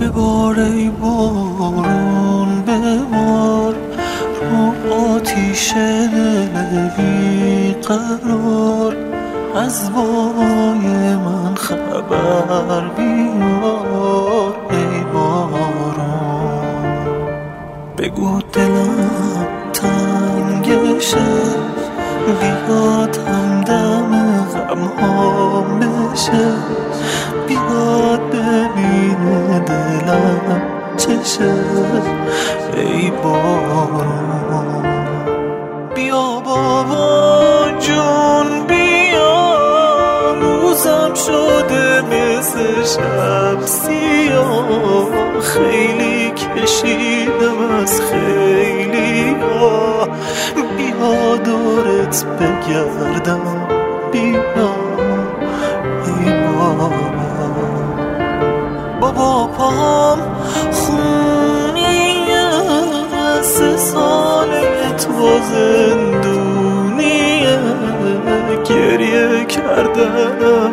ببار ای بارون ببار رو آتیش دل بیقرار، از بابای من خبر بیار ای بارون. بگو دلم تنگشه بیاد همدم غمهام بشه، بیاد ببینه دلم چشه ای بارون. بیا بابا جون بیا، روزم شده مثل شب سیاه، خیلی کشیدم از خیلی ها، بیا دورت بگردم بیا ای بابا. پام خونیه 3 ساله تو زندونیه، گریه کردنم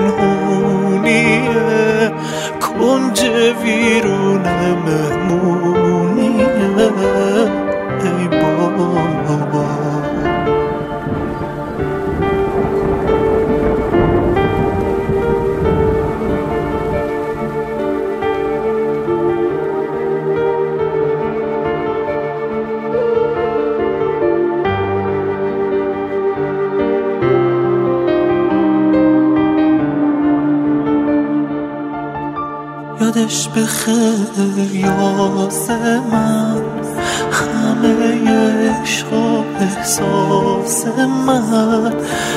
پنهونیه، کنج ویرون مهمونیه ای بابا. یادش بخیر یاسمن، همه عشق و احساس من،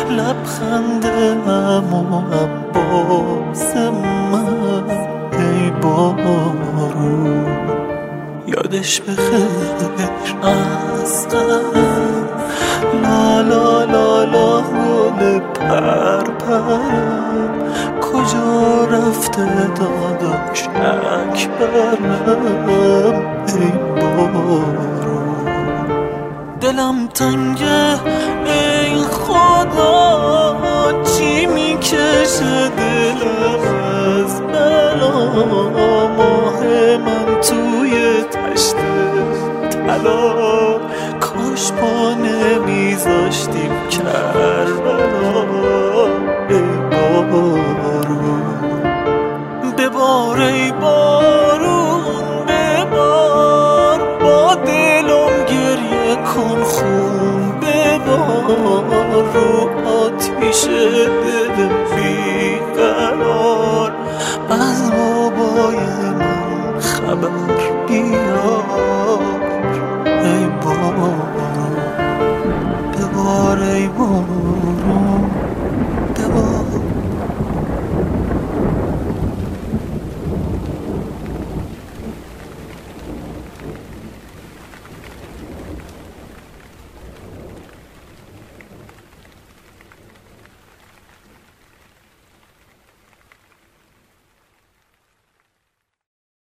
لبخندم و عباس من ای بارون. یادش بخیر اسقرم، لا لا لا لا گل پرپرم، کجا رفته داداش اکبرم ای بارون. دلم تنگه ای خدا، چی میکشه دلم از بلا، ماه من توی تشت طلا، کاش پا نمیذاشتیم کربلا ای بارون. ببار ای بارون ببار، با دلم گریه کن خون ببار، رو آتیش دل بیقرار، از بابای من خبر بیار